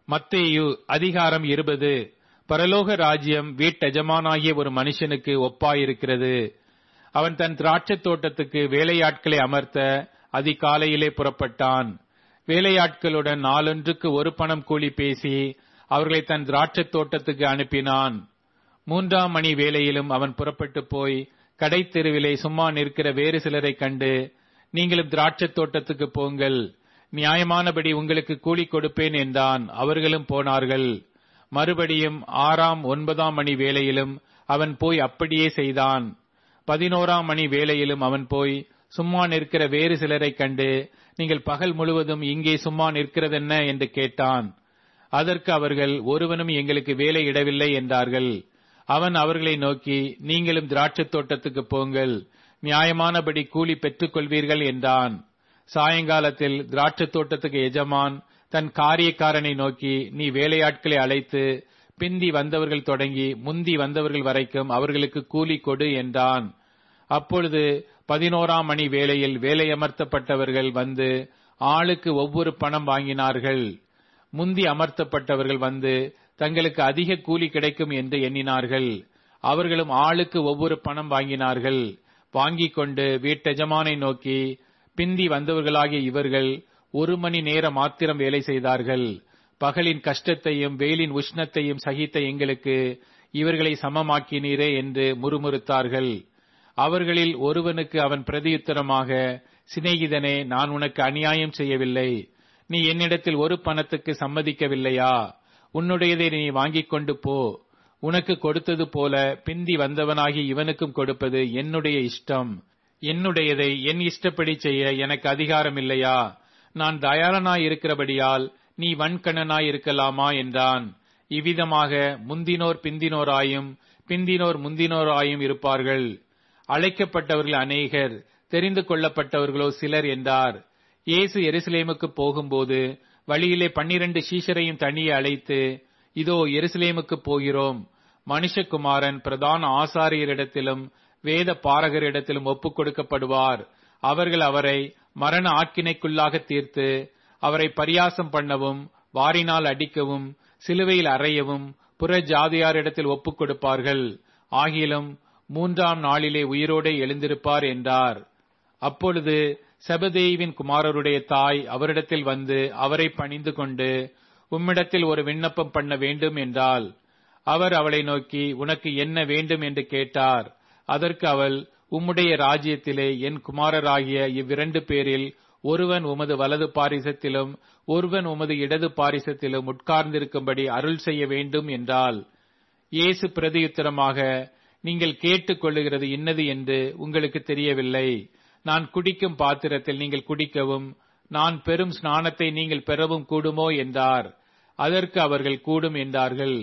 மத்தேயு அதிகாரம் 20. பரலோக ராஜ்யம் வீட்டெஜமானாகிய ஒரு மனுஷனுக்கு ஒப்பாயிருக்கிறது. அவன் தன் திராட்சைத் தோட்டத்துக்கு வேலையாட்களை அமர்த்த அதிகாலையிலே புறப்பட்டான். வேலையாட்களுடன் நாளொன்றுக்கு ஒரு பணம் கூலி பேசி அவர்களை தன் திராட்சைத் தோட்டத்துக்கு அனுப்பினான். 3ஆம் மணி வேளையிலும் அவன் புறப்பட்டு போய் கடைத் தெருவிலே சும்மா நிற்கிற வேறு சிலரைக் கண்டு, நீங்களும் திராட்சைத் தோட்டத்துக்கு போங்கள், நியாயமானபடி உங்களுக்கு கூலி கொடுப்பேன் என்றான். அவர்களும் போனார்கள். மறுபடியும் 6ஆம் 9ஆம் மணி வேளையிலும் அவன் போய் அப்படியே செய்தான். 11ஆம் மணி வேளையிலும் அவன் போய் சும்மா நிற்கிற வேறு சிலரைக் கண்டு, நீங்கள் பகல் முழுவதும் இங்கே சும்மா நிற்கிறதென்ன என்று கேட்டான். அதற்கு அவர்கள், ஒருவனும் எங்களுக்கு வேலை இடவில்லை என்றார்கள். அவன் அவர்களை நோக்கி, நீங்களும் திராட்சைத் தோட்டத்துக்கு போங்கள், நியாயமானபடி கூலி பெற்றுக் கொள்வீர்கள் என்றான். சாயங்காலத்தில் திராட்சைத் தோட்டத்துக்கு எஜமான் தன் காரியக்காரனை நோக்கி, நீ வேலையாட்களை அழைத்து பிந்தி வந்தவர்கள் தொடங்கி முந்தி வந்தவர்கள் வரைக்கும் அவர்களுக்கு கூலி கொடு என்றான். அப்பொழுது 11ஆம் மணி வேளையில் வேலையமர்த்தப்பட்டவர்கள் வந்து ஆளுக்கு ஒவ்வொரு பணம் வாங்கினார்கள். முந்தி அமர்த்தப்பட்டவர்கள் வந்து தங்களுக்கு அதிக கூலி கிடைக்கும் என்று எண்ணினார்கள். அவர்களும் ஆளுக்கு ஒவ்வொரு பணம் வாங்கினார்கள். வாங்கிக் கொண்டு வீட்டெஜமானை நோக்கி, பிந்தி வந்தவர்களாகிய இவர்கள் 1 மணி நேரம் மாத்திரம் வேலை செய்தார்கள். பகலின் கஷ்டத்தையும் வெயிலின் உஷ்ணத்தையும் சகித்த எங்களுக்கு இவர்களை சமமாக்கினீரே என்று முறுமுறுத்தார்கள். அவர்களில் ஒருவனுக்கு அவன் பிரதியுத்தரமாக, சிநேகிதனே, நான் உனக்கு அநியாயம் செய்யவில்லை. நீ என்னிடத்தில் ஒரு பணத்துக்கு சம்மதிக்கவில்லையா? உன்னுடையதை நீ வாங்கிக் கொண்டு போ. உனக்கு கொடுத்தது போல பிந்தி வந்தவனாகி இவனுக்கும் கொடுப்பது என்னுடைய இஷ்டம். என்னுடையதை என் இஷ்டப்படி செய்ய எனக்கு அதிகாரம் இல்லையா? நான் தயாளனாய் இருக்கிறபடியால் நீ வன்கண்ணனாய் இருக்கலாமா என்றான். இவ்விதமாக முந்தினோர் பிந்தினோராயும் பிந்தினோர் முந்தினோராயும் இருப்பார்கள். அழைக்கப்பட்டவர்கள் அநேகர், தெரிந்து கொள்ளப்பட்டவர்களோ சிலர் என்றார். இயேசு எருசலேமுக்கு போகும்போது வழியிலே 12 சீஷரையும் தனியே அழைத்து, இதோ எருசலேமுக்கு போகிறோம். மனுஷகுமாரன் பிரதான ஆசாரியரிடத்திலும் வேத பாரகரிடத்திலும் ஒப்புக் கொடுக்கப்படுவார். அவர்கள் அவரை மரண ஆக்கினைக்குள்ளாக தீர்த்து அவரை பரியாசம் பண்ணவும் வாரினால் அடிக்கவும் சிலுவையில் அறையவும் புற ஜாதியாரிடத்தில் ஒப்புக் கொடுப்பார்கள். ஆகிலும் 3ஆம் நாளிலே உயிரோடே எழுந்திருப்பார் என்றார். அப்பொழுது செபதேயுவின் குமாரருடைய தாய் அவரிடத்தில் வந்து அவரை பணிந்து கொண்டு, உம்மிடத்தில் ஒரு விண்ணப்பம் பண்ண வேண்டும் என்றாள். அவர் அவளை நோக்கி, உனக்கு என்ன வேண்டும் என்று கேட்டார். அதற்கு அவள், உம்முடைய ராஜ்யத்திலே என் குமாரராகிய இவ்விரண்டு பேரில் ஒருவன் உமது வலது பாரிசத்திலும் ஒருவன் உமது இடது பாரிசத்திலும் உட்கார்ந்திருக்கும்படி அருள் செய்ய வேண்டும் என்றாள். இயேசு பிரதியுத்தரமாக, நீங்கள் கேட்டுக் கொள்ளுகிறது இன்னது என்று உங்களுக்கு தெரியவில்லை. நான் குடிக்கும் பாத்திரத்தில் நீங்கள் குடிக்கவும் நான் பெறும் ஸ்நானத்தை நீங்கள் பெறவும் கூடுமோ என்றார். அதற்கு அவர்கள் கூடும் என்றார்கள்.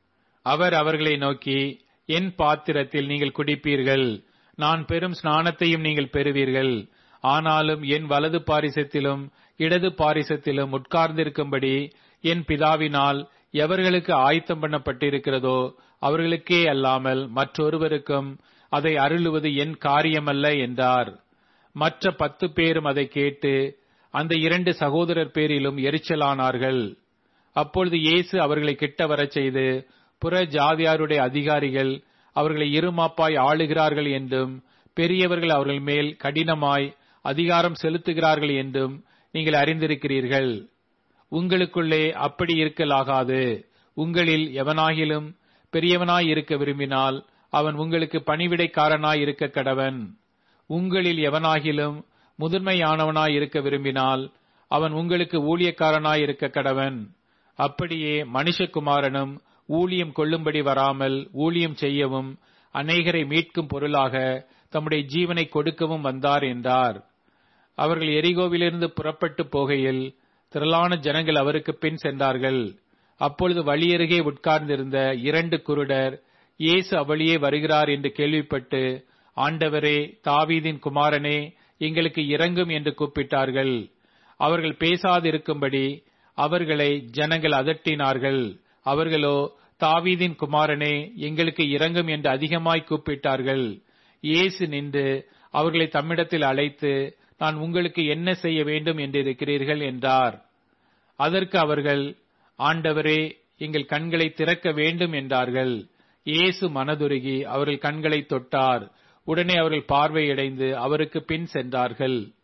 அவர் அவர்களை நோக்கி, என் பாத்திரத்தில் நீங்கள் குடிப்பீர்கள், நான் பெறும் ஸ்நானத்தையும் நீங்கள் பெறுவீர்கள். ஆனாலும் என் வலது பாரிசத்திலும் இடது பாரிசத்திலும் உட்கார்ந்திருக்கும்படி என் பிதாவினால் எவர்களுக்கு ஆயத்தம் பண்ணப்பட்டிருக்கிறதோ அவர்களுக்கே அல்லாமல் மற்றொருவருக்கும் அதை அருளுவது என் காரியமல்ல என்றார். மற்ற 10 பேரும் அதை கேட்டு அந்த 2 சகோதரர் பேரிலும் எரிச்சலானார்கள். அப்பொழுது இயேசு அவர்களை கிட்ட வரச் செய்து, புற ஜாதியாருடைய அதிகாரிகள் அவர்களை இருமாப்பாய் ஆளுகிறார்கள் என்றும் பெரியவர்கள் அவர்கள் மேல் கடினமாய் அதிகாரம் செலுத்துகிறார்கள் என்றும் நீங்கள் அறிந்திருக்கிறீர்கள். உங்களுக்குள்ளே அப்படி இருக்கலாகாது. உங்களில் எவனாகிலும் பெரியவனாய் இருக்க விரும்பினால் அவன் உங்களுக்கு பணிவிடைக்காரனாய் இருக்க கடவன். உங்களில் எவனாகிலும் முதன்மையானவனாய் இருக்க விரும்பினால் அவன் உங்களுக்கு ஊழியக்காரனாய் இருக்க கடவன். அப்படியே மனுஷகுமாரனும் ஊழியம் கொள்ளும்படி வராமல் ஊழியம் செய்யவும் அநேகரை மீட்கும் பொருளாக தம்முடைய ஜீவனை கொடுக்கவும் வந்தார் என்றார். அவர்கள் எரிகோவிலிருந்து புறப்பட்டு போகையில் திரளான ஜனங்கள் அவருக்கு பின் சென்றார்கள். அப்பொழுது வழியருகே உட்கார்ந்திருந்த 2 குருடர் இயேசு அவ்வழியே வருகிறார் என்று கேள்விப்பட்டு, ஆண்டவரே, தாவீதின் குமாரனே, எங்களுக்கு இரங்கும் என்று கூப்பிட்டார்கள். அவர்கள் பேசாதிருக்கும்படி அவர்களை ஜனங்கள் அதட்டினார்கள். அவர்களோ, தாவீதின் குமாரனே, எங்களுக்கு இரங்கும் என்று அதிகமாய் கூப்பிட்டார்கள். இயேசு நின்று அவர்களை தம்மிடத்தில் அழைத்து, நான் உங்களுக்கு என்ன செய்ய வேண்டும் என்றிருக்கிறீர்கள் என்றார். அதற்கு அவர்கள், ஆண்டவரே, எங்கள் கண்களை திறக்க வேண்டும் என்றார்கள். இயேசு மனதுருகி அவர்கள் கண்களை தொட்டார். உடனே அவர்கள் பார்வையடைந்து அவருக்கு பின் சென்றார்கள்.